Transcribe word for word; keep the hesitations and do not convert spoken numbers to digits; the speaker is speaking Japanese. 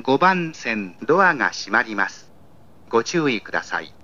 ごばん線ドアが閉まります。ご注意ください。